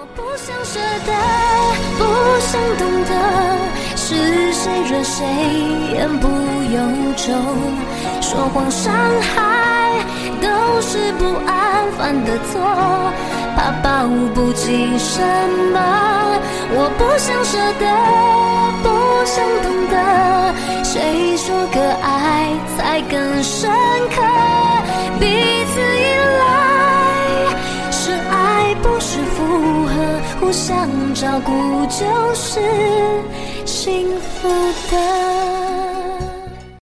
我不想舍得，不想懂得，是谁惹谁言不由衷，说谎伤害都是不安犯的错，怕保不齐什么。我不想舍得，不想懂得，谁说个爱才更深刻，彼此依赖是爱，不是附和，互相照顾就是幸福的。